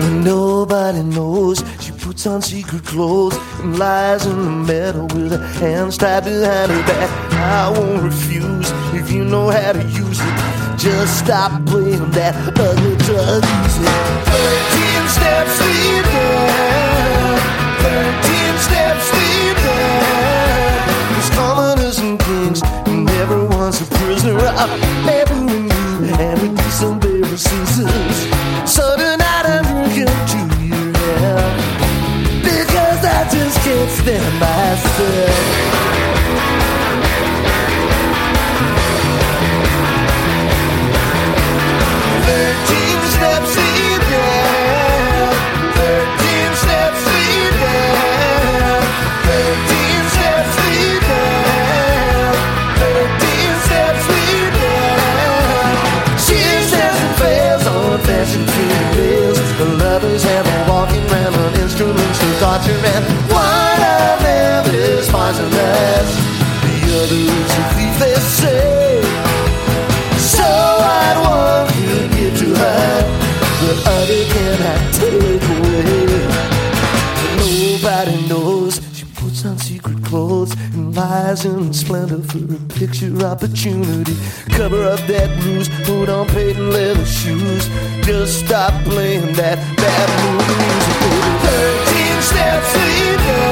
Nobody knows she puts on secret clothes and lies in the meadow with her hands tied behind her back. I won't refuse if you know how to use it. Just stop playing that ugly drug music. 13 steps lead down, 13 steps lead down. There's commoners and kings, and everyone's a prisoner of every you and we do some baby seasons. So tonight I'm drinking to your health, because I just can't stand myself. 13 steps lead down, 13 steps lead down, 13 steps lead down, 13 steps lead down. She says it fails on fashion rails. The lovers have been walking around on instruments for torture, and one of them is poisonous, the other is a thief, they say. So I'd want to give to her, but other cannot take away. But nobody knows she puts on secret clothes and lies in splendor for a picture opportunity. Cover up that bruise, put on patent leather shoes. Just stop playing that bad movie music, baby. 13 steps lead down.